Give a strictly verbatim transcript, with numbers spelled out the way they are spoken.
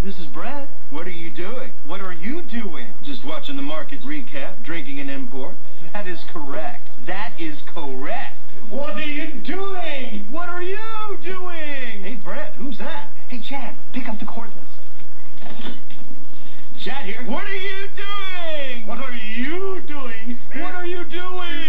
This is Brett. What are you doing? What are you doing? Just watching the market recap, drinking an import. That is correct. That is correct. What are you doing? What are you doing? Hey, Brett, who's that? Hey, Chad, pick up the cordless. Chad here. What are you doing? What are you doing? What are you doing?